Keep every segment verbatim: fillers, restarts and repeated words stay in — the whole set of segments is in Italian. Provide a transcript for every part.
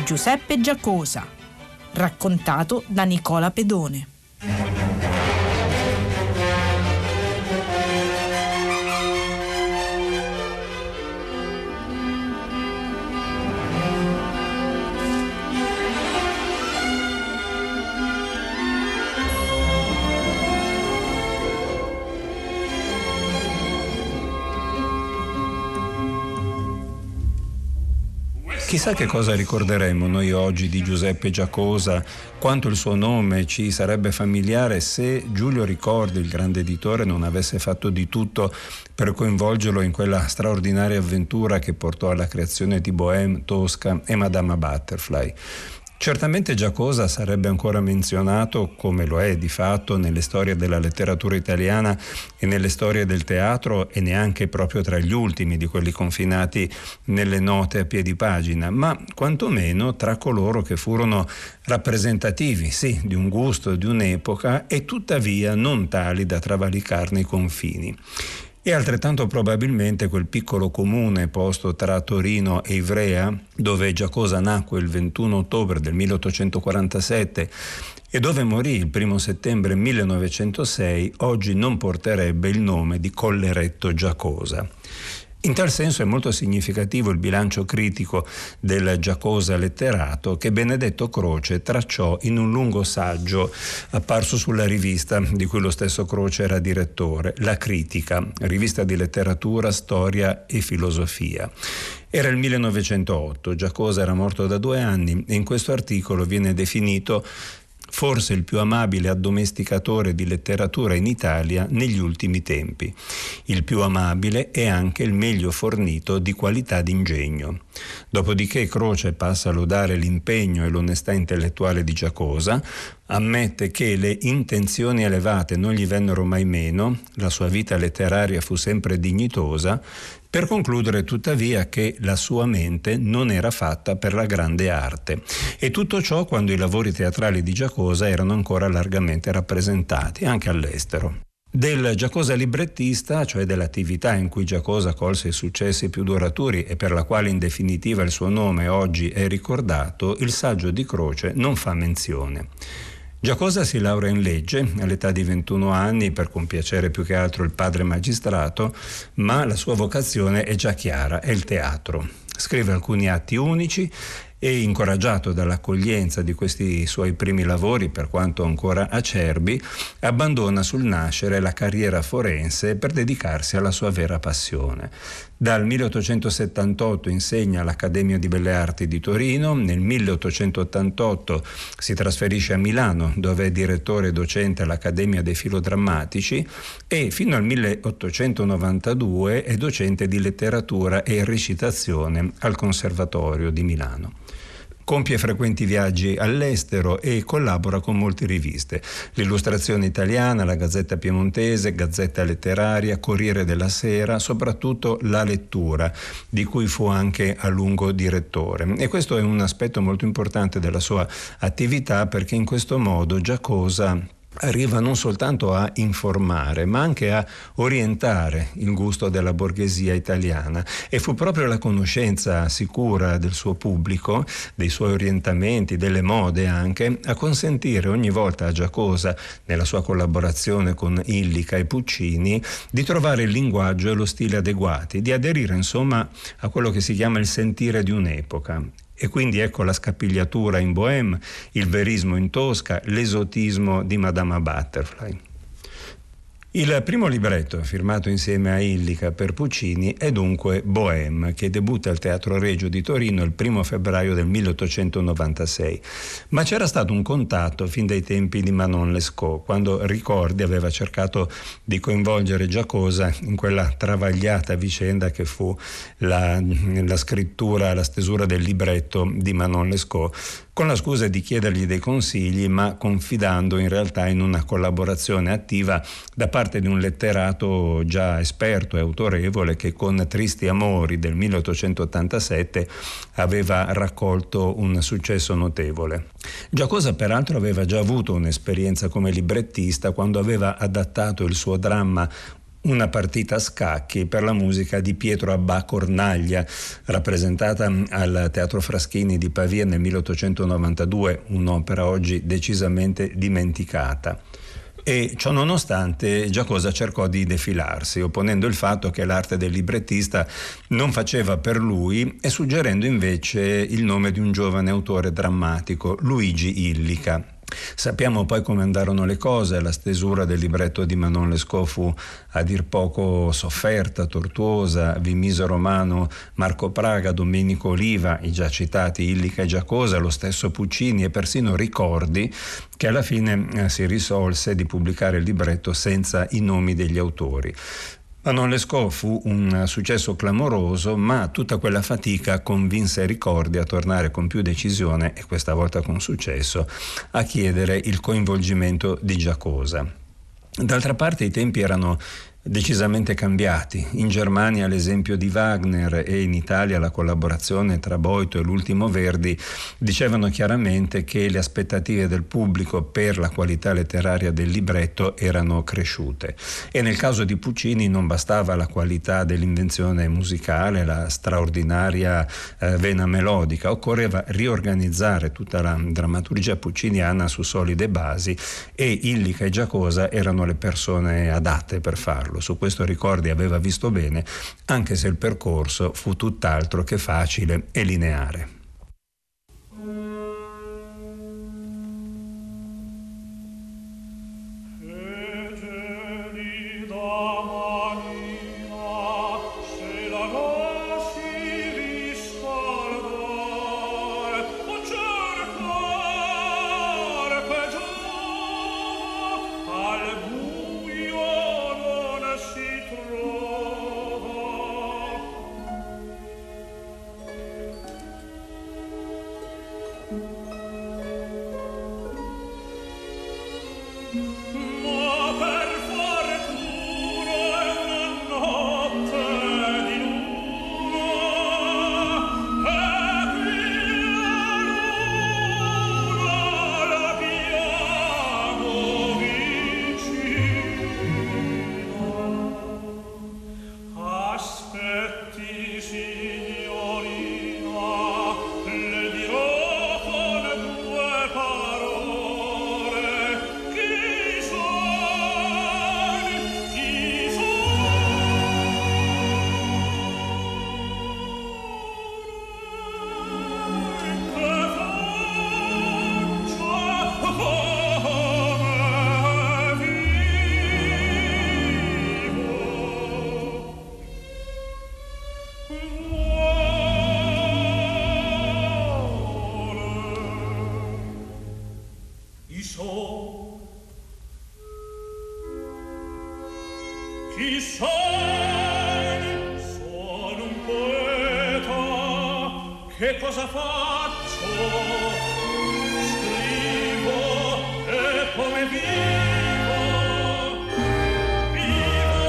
Giuseppe Giacosa, raccontato da Nicola Pedone. Chissà che cosa ricorderemo noi oggi di Giuseppe Giacosa, quanto il suo nome ci sarebbe familiare se Giulio Ricordi, il grande editore, non avesse fatto di tutto per coinvolgerlo in quella straordinaria avventura che portò alla creazione di Bohème, Tosca e Madama Butterfly. Certamente Giacosa sarebbe ancora menzionato, come lo è di fatto, nelle storie della letteratura italiana e nelle storie del teatro, e neanche proprio tra gli ultimi di quelli confinati nelle note a piedi pagina, ma quantomeno tra coloro che furono rappresentativi, sì, di un gusto, di un'epoca, e tuttavia non tali da travalicarne i confini. E altrettanto probabilmente quel piccolo comune posto tra Torino e Ivrea, dove Giacosa nacque il ventuno ottobre del milleottocentoquarantasette e dove morì il primo settembre millenovecentosei, oggi non porterebbe il nome di Colleretto Giacosa. In tal senso è molto significativo il bilancio critico del Giacosa letterato che Benedetto Croce tracciò in un lungo saggio apparso sulla rivista di cui lo stesso Croce era direttore, La Critica, rivista di letteratura, storia e filosofia. Era il millenovecentootto, Giacosa era morto da due anni e in questo articolo viene definito forse il più amabile addomesticatore di letteratura in Italia negli ultimi tempi. Il più amabile e anche il meglio fornito di qualità d'ingegno. Dopodiché Croce passa a lodare l'impegno e l'onestà intellettuale di Giacosa, ammette che le intenzioni elevate non gli vennero mai meno, la sua vita letteraria fu sempre dignitosa, per concludere tuttavia che la sua mente non era fatta per la grande arte. E tutto ciò quando i lavori teatrali di Giacosa erano ancora largamente rappresentati, anche all'estero. Del Giacosa librettista, cioè dell'attività in cui Giacosa colse i successi più duraturi e per la quale in definitiva il suo nome oggi è ricordato, il saggio di Croce non fa menzione. Giacosa si laurea in legge all'età di ventuno anni per compiacere più che altro il padre magistrato, ma la sua vocazione è già chiara, è il teatro. Scrive alcuni atti unici e, incoraggiato dall'accoglienza di questi suoi primi lavori, per quanto ancora acerbi, abbandona sul nascere la carriera forense per dedicarsi alla sua vera passione. Dal milleottocentosettantotto insegna all'Accademia di Belle Arti di Torino, nel milleottocentottantotto si trasferisce a Milano, dove è direttore e docente all'Accademia dei Filodrammatici, e fino al milleottocentonovantadue è docente di letteratura e recitazione al Conservatorio di Milano. Compie frequenti viaggi all'estero e collabora con molte riviste: l'Illustrazione Italiana, la Gazzetta Piemontese, Gazzetta Letteraria, Corriere della Sera, soprattutto La Lettura, di cui fu anche a lungo direttore. E questo è un aspetto molto importante della sua attività, perché in questo modo Giacosa arriva non soltanto a informare, ma anche a orientare il gusto della borghesia italiana, e fu proprio la conoscenza sicura del suo pubblico, dei suoi orientamenti, delle mode anche, a consentire ogni volta a Giacosa, nella sua collaborazione con Illica e Puccini, di trovare il linguaggio e lo stile adeguati, di aderire insomma a quello che si chiama il sentire di un'epoca. E quindi ecco la scapigliatura in Bohème, il verismo in Tosca, l'esotismo di Madama Butterfly. Il primo libretto firmato insieme a Illica per Puccini è dunque Bohème, che debutta al Teatro Regio di Torino il primo febbraio del milleottocentonovantasei. Ma c'era stato un contatto fin dai tempi di Manon Lescaut, quando Ricordi aveva cercato di coinvolgere Giacosa in quella travagliata vicenda che fu la, la scrittura, la stesura del libretto di Manon Lescaut, con la scusa di chiedergli dei consigli, ma confidando in realtà in una collaborazione attiva da parte di un letterato già esperto e autorevole che con Tristi Amori del milleottocentottantasette aveva raccolto un successo notevole. Giacosa peraltro aveva già avuto un'esperienza come librettista quando aveva adattato il suo dramma una partita a scacchi per la musica di Pietro Abbà Cornaglia, rappresentata al Teatro Fraschini di Pavia nel milleottocentonovantadue, un'opera oggi decisamente dimenticata. E ciò nonostante Giacosa cercò di defilarsi, opponendo il fatto che l'arte del librettista non faceva per lui e suggerendo invece il nome di un giovane autore drammatico, Luigi Illica. Sappiamo poi come andarono le cose. La stesura del libretto di Manon Lescaut fu a dir poco sofferta, tortuosa. Vi misero mano Marco Praga, Domenico Oliva, i già citati Illica e Giacosa, lo stesso Puccini e persino Ricordi, che alla fine eh, si risolse di pubblicare il libretto senza i nomi degli autori. Manon Lescaut fu un successo clamoroso, ma tutta quella fatica convinse Ricordi a tornare con più decisione, e questa volta con successo, a chiedere il coinvolgimento di Giacosa. D'altra parte i tempi erano decisamente cambiati. In Germania l'esempio di Wagner e in Italia la collaborazione tra Boito e l'ultimo Verdi dicevano chiaramente che le aspettative del pubblico per la qualità letteraria del libretto erano cresciute, e nel caso di Puccini non bastava la qualità dell'invenzione musicale, la straordinaria eh, vena melodica, occorreva riorganizzare tutta la drammaturgia pucciniana su solide basi, e Illica e Giacosa erano le persone adatte per farlo. Su questo Ricordi aveva visto bene, anche se il percorso fu tutt'altro che facile e lineare. Chi sei? Sono un poeta. Che cosa faccio? Scrivo. E come vivo? Vivo.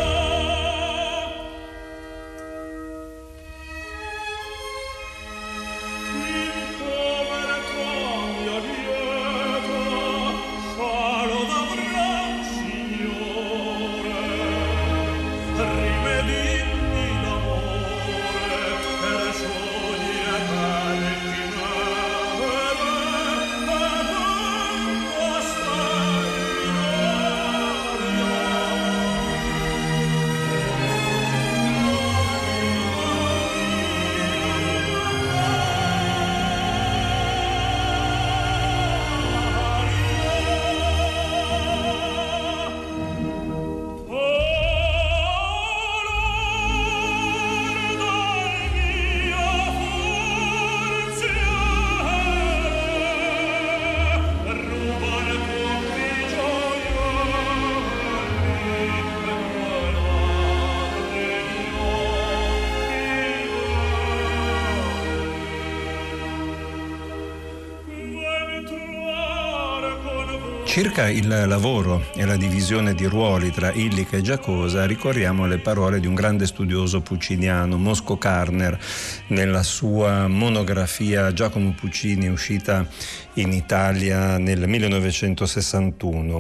In povertà mia lieta sarò da gran signore. Rimedini d'amore per sogni eterni nere, e tanto Circa il lavoro e la divisione di ruoli tra Illica e Giacosa ricorriamo alle parole di un grande studioso pucciniano, Mosco Karner, nella sua monografia Giacomo Puccini, uscita in Italia nel millenovecentosessantuno.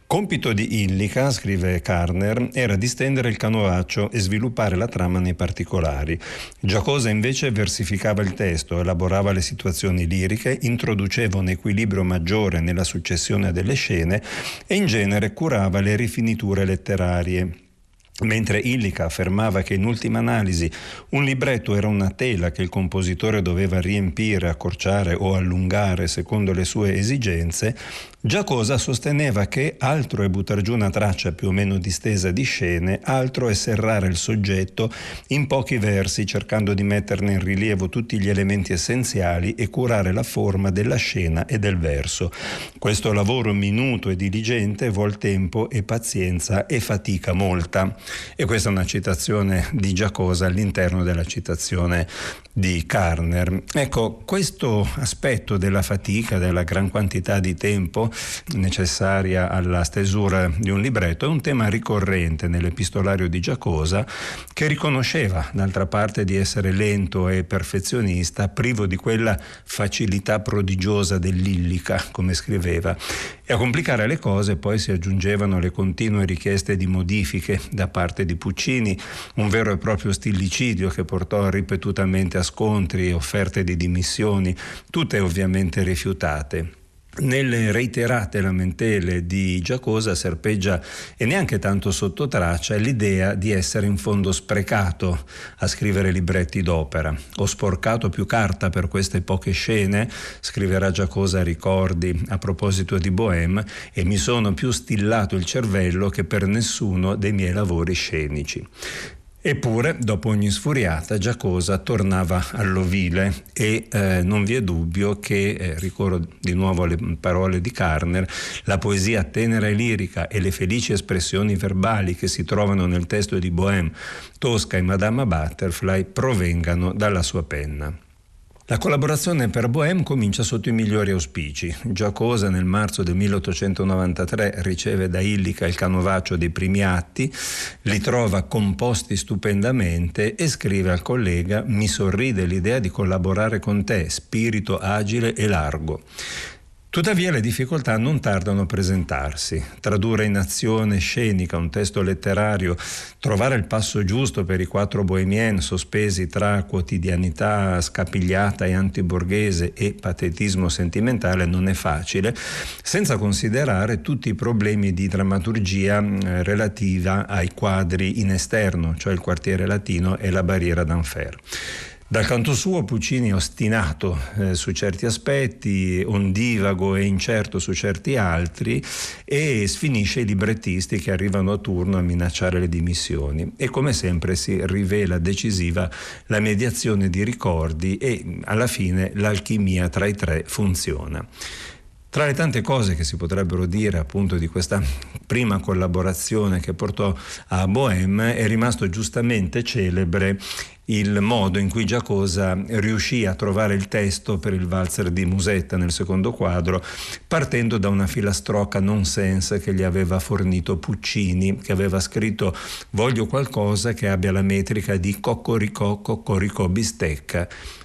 Compito di Illica, scrive Karner, era di stendere il canovaccio e sviluppare la trama nei particolari. Giacosa invece versificava il testo, elaborava le situazioni liriche, introduceva un equilibrio maggiore nella successione delle scene e in genere curava le rifiniture letterarie. Mentre Illica affermava che in ultima analisi un libretto era una tela che il compositore doveva riempire, accorciare o allungare secondo le sue esigenze, Giacosa sosteneva che altro è buttar giù una traccia più o meno distesa di scene, altro è serrare il soggetto in pochi versi cercando di metterne in rilievo tutti gli elementi essenziali e curare la forma della scena e del verso. Questo lavoro minuto e diligente vuol tempo e pazienza e fatica molta. E questa è una citazione di Giacosa all'interno della citazione di Karner. Ecco, questo aspetto della fatica, della gran quantità di tempo necessaria alla stesura di un libretto è un tema ricorrente nell'epistolario di Giacosa, che riconosceva d'altra parte di essere lento e perfezionista, privo di quella facilità prodigiosa dell'Illica, come scriveva. E a complicare le cose poi si aggiungevano le continue richieste di modifiche da parte di Puccini, un vero e proprio stillicidio che portò ripetutamente a scontri e offerte di dimissioni, tutte ovviamente rifiutate. Nelle reiterate lamentele di Giacosa serpeggia, e neanche tanto sotto traccia, l'idea di essere in fondo sprecato a scrivere libretti d'opera. Ho sporcato più carta per queste poche scene, scriverà Giacosa a Ricordi a proposito di Bohème, e mi sono più stillato il cervello che per nessuno dei miei lavori scenici. Eppure, dopo ogni sfuriata, Giacosa tornava all'ovile e eh, non vi è dubbio che, eh, ricorro di nuovo alle parole di Karner, la poesia tenera e lirica e le felici espressioni verbali che si trovano nel testo di Bohème, Tosca e Madama Butterfly provengano dalla sua penna. La collaborazione per Bohème comincia sotto i migliori auspici. Giacosa nel marzo del milleottocentonovantatré riceve da Illica il canovaccio dei primi atti, li trova composti stupendamente e scrive al collega: «Mi sorride l'idea di collaborare con te, spirito agile e largo». Tuttavia le difficoltà non tardano a presentarsi. Tradurre in azione scenica un testo letterario, trovare il passo giusto per i quattro bohemiens sospesi tra quotidianità scapigliata e antiborghese e patetismo sentimentale non è facile, senza considerare tutti i problemi di drammaturgia eh, relativa ai quadri in esterno, cioè il quartiere latino e la barriera d'Anfer. Dal canto suo Puccini è ostinato eh, su certi aspetti, ondivago e incerto su certi altri, e sfinisce i librettisti che arrivano a turno a minacciare le dimissioni. E come sempre si rivela decisiva la mediazione di Ricordi e alla fine l'alchimia tra i tre funziona. Tra le tante cose che si potrebbero dire appunto di questa prima collaborazione che portò a Bohème, è rimasto giustamente celebre il modo in cui Giacosa riuscì a trovare il testo per il valzer di Musetta nel secondo quadro, partendo da una filastrocca nonsense che gli aveva fornito Puccini, che aveva scritto: «Voglio qualcosa che abbia la metrica di coccoricò, coccoricò bistecca».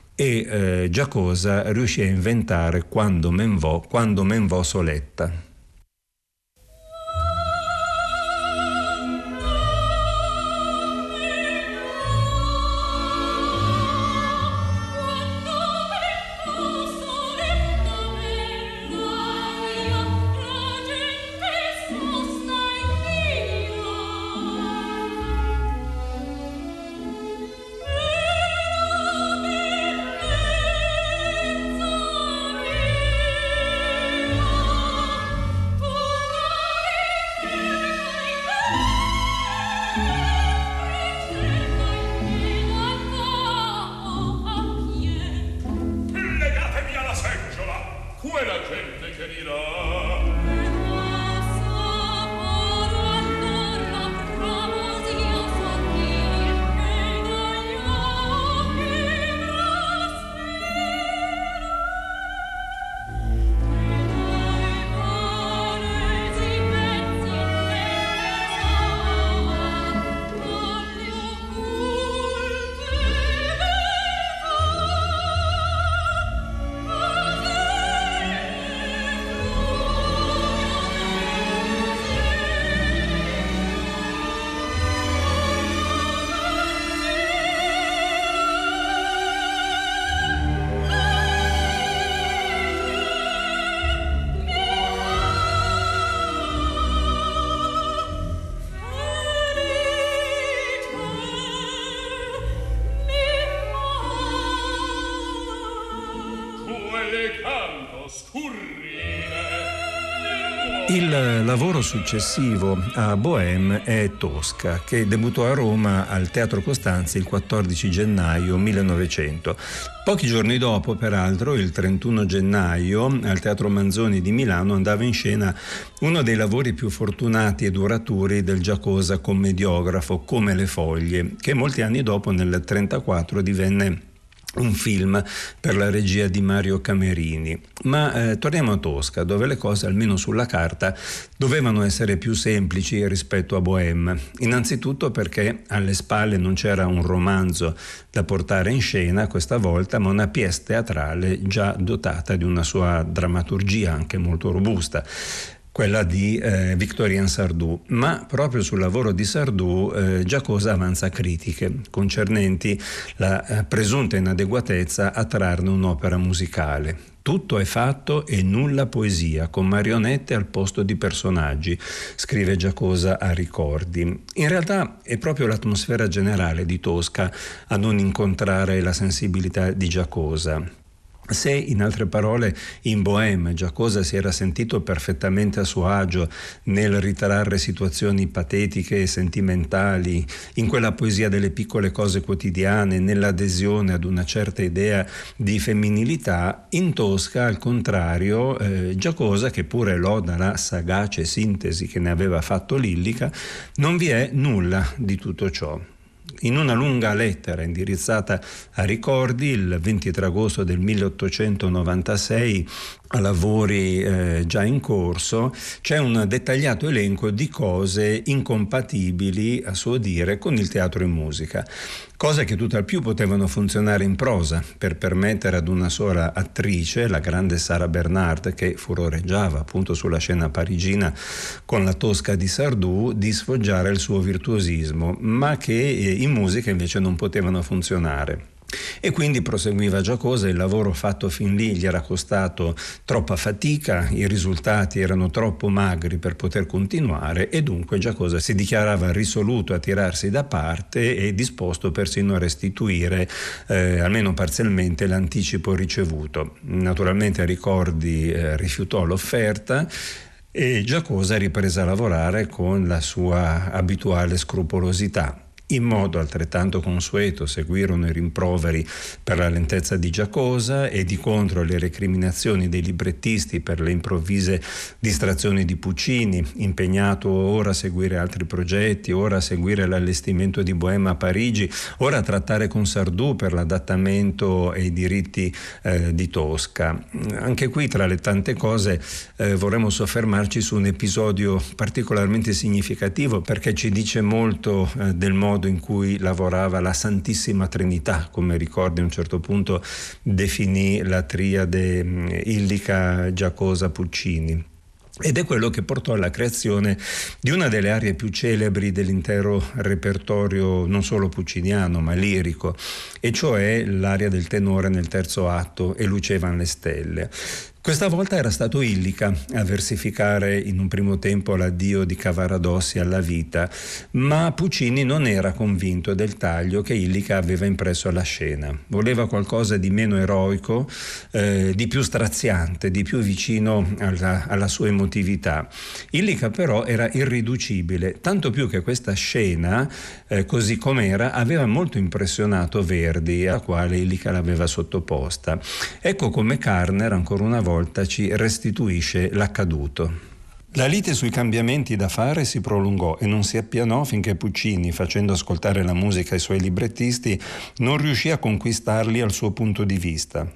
E eh, Giacosa riuscì a inventare «Quando men vo, quando men vo soletta». Il lavoro successivo a Bohème è Tosca, che debuttò a Roma al Teatro Costanzi il quattordici gennaio millenovecento. Pochi giorni dopo, peraltro, il trentuno gennaio, al Teatro Manzoni di Milano andava in scena uno dei lavori più fortunati e duraturi del Giacosa commediografo, Come le foglie, che molti anni dopo, nel trentaquattro, divenne un film per la regia di Mario Camerini. Ma eh, torniamo a Tosca, dove le cose, almeno sulla carta, dovevano essere più semplici rispetto a Bohème. Innanzitutto perché alle spalle non c'era un romanzo da portare in scena questa volta, ma una pièce teatrale già dotata di una sua drammaturgia anche molto robusta, quella di eh, Victorien Sardou. Ma proprio sul lavoro di Sardou eh, Giacosa avanza critiche concernenti la eh, presunta inadeguatezza a trarne un'opera musicale. Tutto è fatto e nulla poesia, con marionette al posto di personaggi, scrive Giacosa a Ricordi. In realtà è proprio l'atmosfera generale di Tosca a non incontrare la sensibilità di Giacosa. Se, in altre parole, in Bohème Giacosa si era sentito perfettamente a suo agio nel ritrarre situazioni patetiche e sentimentali, in quella poesia delle piccole cose quotidiane, nell'adesione ad una certa idea di femminilità, in Tosca, al contrario, eh, Giacosa, che pure loda la sagace sintesi che ne aveva fatto Lillica, non vi è nulla di tutto ciò. In una lunga lettera indirizzata a Ricordi il ventitré agosto del milleottocentonovantasei, a lavori eh, già in corso, c'è un dettagliato elenco di cose incompatibili, a suo dire, con il teatro in musica. Cose che tutt'al più potevano funzionare in prosa per permettere ad una sola attrice, la grande Sara Bernard, che furoreggiava appunto sulla scena parigina con la Tosca di Sardou, di sfoggiare il suo virtuosismo, ma che eh, in musica invece non potevano funzionare. E quindi, proseguiva Giacosa, il lavoro fatto fin lì gli era costato troppa fatica, i risultati erano troppo magri per poter continuare e dunque Giacosa si dichiarava risoluto a tirarsi da parte e disposto persino a restituire eh, almeno parzialmente l'anticipo ricevuto. Naturalmente a Ricordi eh, rifiutò l'offerta e Giacosa riprese a lavorare con la sua abituale scrupolosità. In modo altrettanto consueto seguirono i rimproveri per la lentezza di Giacosa e di contro le recriminazioni dei librettisti per le improvvise distrazioni di Puccini, impegnato ora a seguire altri progetti, ora a seguire l'allestimento di Bohème a Parigi, ora a trattare con Sardou per l'adattamento e i diritti eh, di Tosca. Anche qui, tra le tante cose, eh, vorremmo soffermarci su un episodio particolarmente significativo, perché ci dice molto eh, del modo in cui lavorava la Santissima Trinità, come Ricordi a un certo punto definì la triade Illica, Giacosa, Puccini. Ed è quello che portò alla creazione di una delle arie più celebri dell'intero repertorio non solo pucciniano ma lirico, e cioè l'aria del tenore nel terzo atto E lucevan le stelle. Questa volta era stato Illica a versificare in un primo tempo l'addio di Cavaradossi alla vita, ma Puccini non era convinto del taglio che Illica aveva impresso alla scena. Voleva qualcosa di meno eroico, eh, di più straziante, di più vicino alla, alla sua emotività. Illica però era irriducibile, tanto più che questa scena, eh, così com'era, aveva molto impressionato Verdi, a quale Illica l'aveva sottoposta. Ecco come Karner, ancora una volta, ci restituisce l'accaduto. La lite sui cambiamenti da fare si prolungò e non si appianò finché Puccini, facendo ascoltare la musica ai suoi librettisti, non riuscì a conquistarli al suo punto di vista.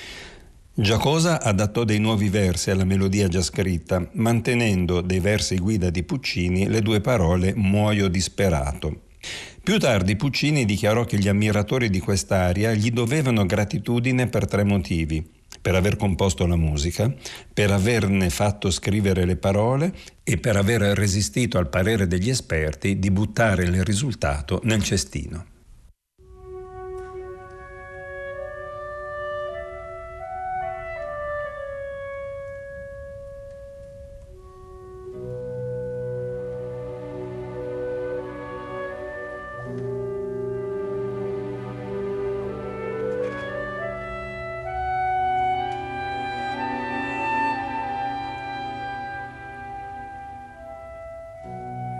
Giacosa adattò dei nuovi versi alla melodia già scritta, mantenendo dei versi guida di Puccini le due parole "muoio disperato". Più tardi Puccini dichiarò che gli ammiratori di quest'aria gli dovevano gratitudine per tre motivi: per aver composto la musica, per averne fatto scrivere le parole e per aver resistito al parere degli esperti di buttare il risultato nel cestino.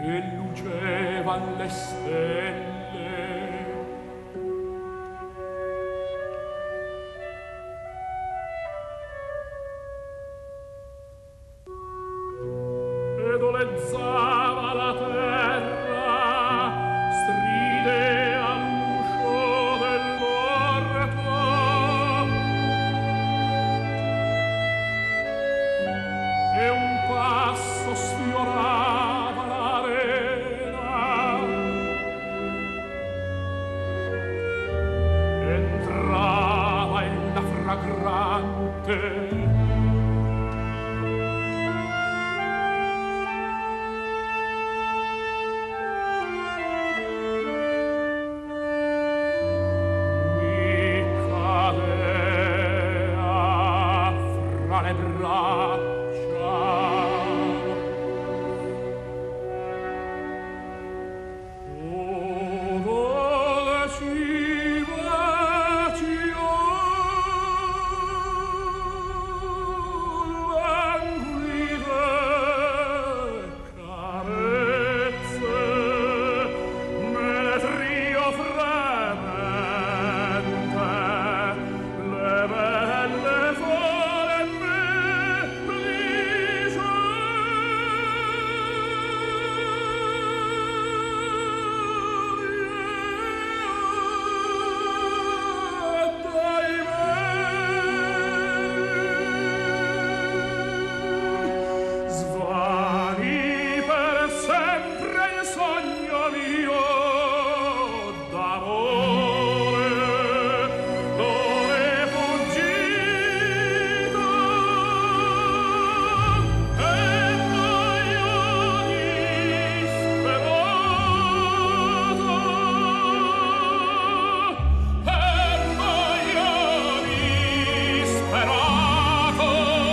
e luccevan le stelle. Ed olezzava la terra, stride all'uscio dell'orto, e un passo sfiorava l'arena. Entrava ella fragrante, le braccia. O dolci baci, languide carezze, menetrio fremente, le belle fore svani per sempre il sogno mio d'amore, dove fuggito e io disperato, e io disperato.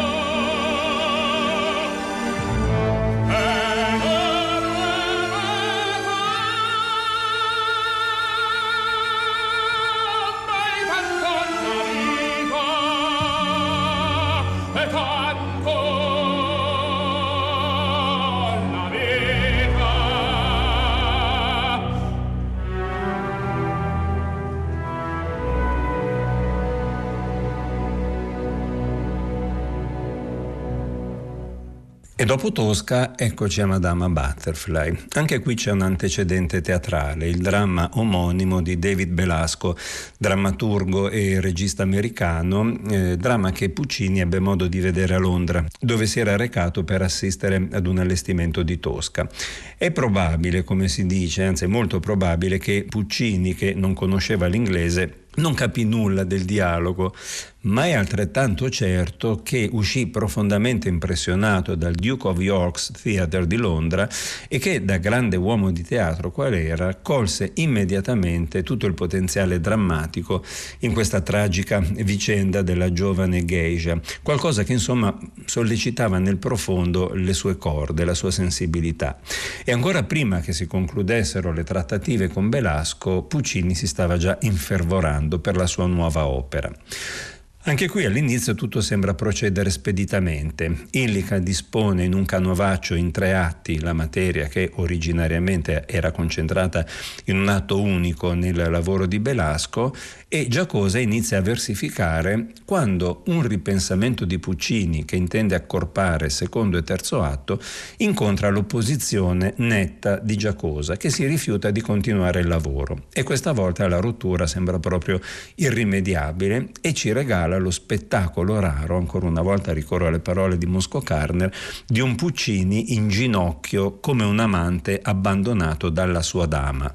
E dopo Tosca, eccoci a Madama Butterfly. Anche qui c'è un antecedente teatrale, il dramma omonimo di David Belasco, drammaturgo e regista americano, eh, dramma che Puccini ebbe modo di vedere a Londra, dove si era recato per assistere ad un allestimento di Tosca. È probabile, come si dice, anzi è molto probabile, che Puccini, che non conosceva l'inglese, non capì nulla del dialogo, ma è altrettanto certo che uscì profondamente impressionato dal Duke of York's Theatre di Londra e che, da grande uomo di teatro qual era, colse immediatamente tutto il potenziale drammatico in questa tragica vicenda della giovane geisha, qualcosa che insomma sollecitava nel profondo le sue corde, la sua sensibilità. E ancora prima che si concludessero le trattative con Belasco, Puccini si stava già infervorando per la sua nuova opera. Anche qui all'inizio tutto sembra procedere speditamente. Illica dispone in un canovaccio in tre atti la materia che originariamente era concentrata in un atto unico nel lavoro di Belasco, e Giacosa inizia a versificare quando un ripensamento di Puccini, che intende accorpare secondo e terzo atto, incontra l'opposizione netta di Giacosa, che si rifiuta di continuare il lavoro. E questa volta la rottura sembra proprio irrimediabile e ci regala lo spettacolo raro, ancora una volta ricorro alle parole di Mosco Carner, di un Puccini in ginocchio come un amante abbandonato dalla sua dama.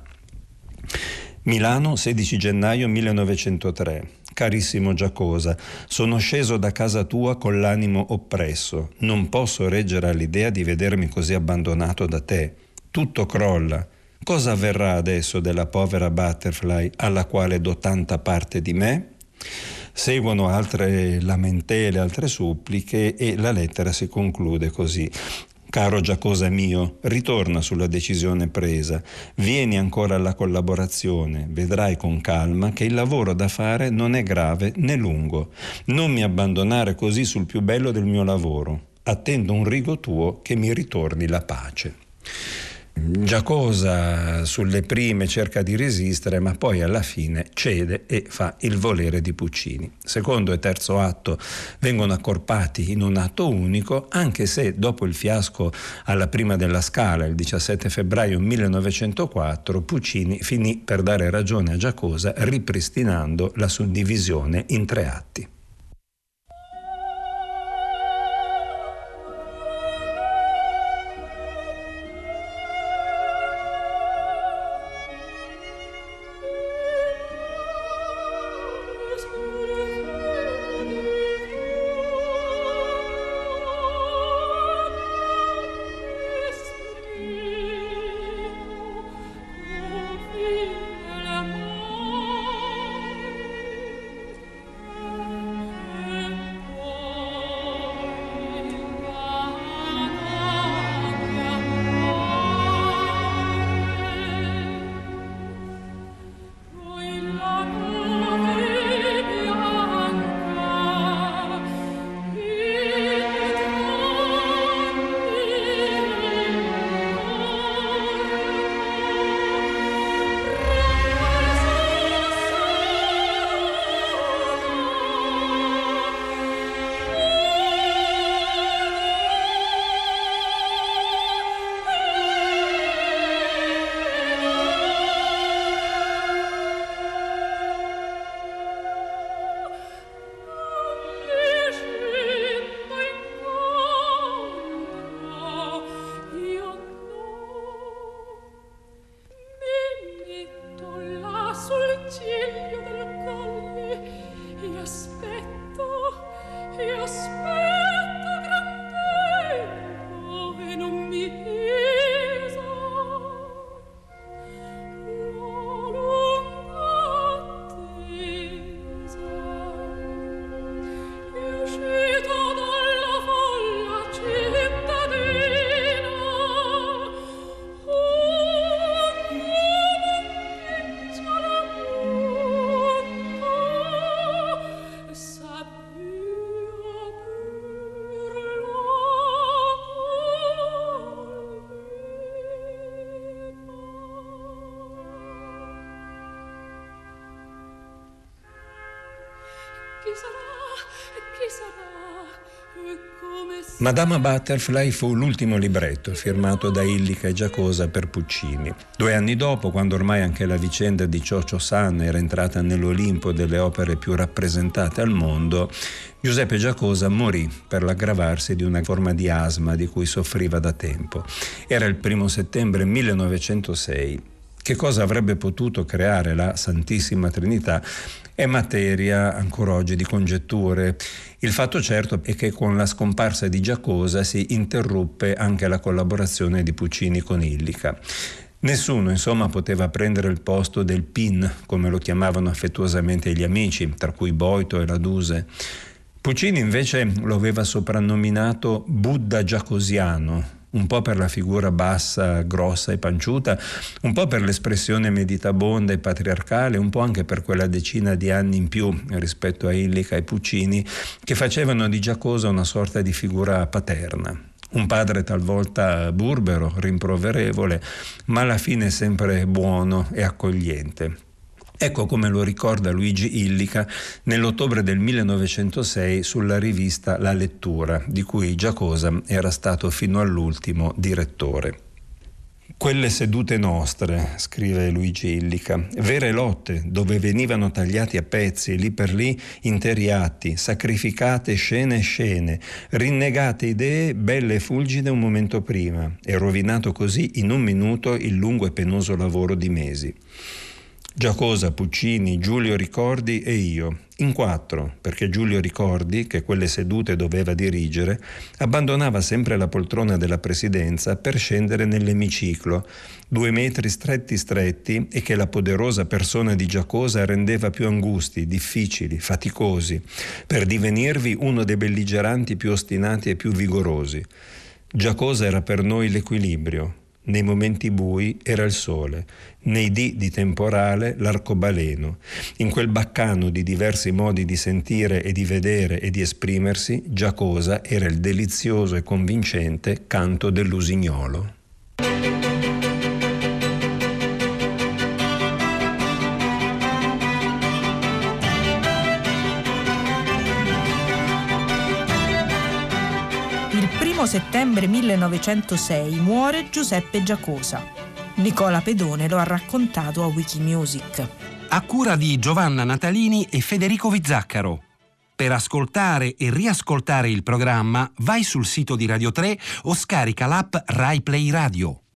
Milano, sedici gennaio millenovecentotre. Carissimo Giacosa, sono sceso da casa tua con l'animo oppresso. Non posso reggere all'idea di vedermi così abbandonato da te. Tutto crolla. Cosa avverrà adesso della povera Butterfly alla quale do tanta parte di me? Seguono altre lamentele, altre suppliche e la lettera si conclude così. Caro Giacosa mio, ritorna sulla decisione presa, vieni ancora alla collaborazione, vedrai con calma che il lavoro da fare non è grave né lungo. Non mi abbandonare così sul più bello del mio lavoro. Attendo un rigo tuo che mi ritorni la pace. Giacosa sulle prime cerca di resistere, ma poi alla fine cede e fa il volere di Puccini. Secondo e terzo atto vengono accorpati in un atto unico, anche se dopo il fiasco alla Prima della Scala il diciassette febbraio millenovecentoquattro Puccini finì per dare ragione a Giacosa ripristinando la suddivisione in tre atti. Madama Butterfly fu l'ultimo libretto firmato da Illica e Giacosa per Puccini. Due anni dopo, quando ormai anche la vicenda di Cio-Cio San era entrata nell'Olimpo delle opere più rappresentate al mondo, Giuseppe Giacosa morì per l'aggravarsi di una forma di asma di cui soffriva da tempo. Era il primo settembre millenovecentosei. Che cosa avrebbe potuto creare la Santissima Trinità è materia ancora oggi di congetture. Il fatto certo è che con la scomparsa di Giacosa si interruppe anche la collaborazione di Puccini con Illica. Nessuno, insomma, poteva prendere il posto del Pin, come lo chiamavano affettuosamente gli amici, tra cui Boito e la Duse. Puccini invece lo aveva soprannominato Buddha giacosiano, un po' per la figura bassa, grossa e panciuta, un po' per l'espressione meditabonda e patriarcale, un po' anche per quella decina di anni in più rispetto a Illica e Puccini che facevano di Giacosa una sorta di figura paterna. Un padre talvolta burbero, rimproverevole, ma alla fine sempre buono e accogliente. Ecco come lo ricorda Luigi Illica nell'ottobre del millenovecentosei sulla rivista La Lettura, di cui Giacosa era stato fino all'ultimo direttore. Quelle sedute nostre, scrive Luigi Illica, vere lotte dove venivano tagliati a pezzi, lì per lì interi atti, sacrificate scene e scene, rinnegate idee belle e fulgide un momento prima, e rovinato così in un minuto il lungo e penoso lavoro di mesi. Giacosa, Puccini, Giulio Ricordi e io, in quattro, perché Giulio Ricordi, che quelle sedute doveva dirigere, abbandonava sempre la poltrona della presidenza per scendere nell'emiciclo, due metri stretti stretti e che la poderosa persona di Giacosa rendeva più angusti, difficili, faticosi, per divenirvi uno dei belligeranti più ostinati e più vigorosi. Giacosa era per noi l'equilibrio. Nei momenti bui era il sole, nei dì di temporale l'arcobaleno. In quel baccano di diversi modi di sentire e di vedere e di esprimersi, Giacosa era il delizioso e convincente canto dell'usignolo. settembre millenovecentosei muore Giuseppe Giacosa. Nicola Pedone lo ha raccontato a Wikimusic. A cura di Giovanna Natalini e Federico Vizzaccaro. Per ascoltare e riascoltare il programma vai sul sito di Radio tre o scarica l'app Rai Play Radio.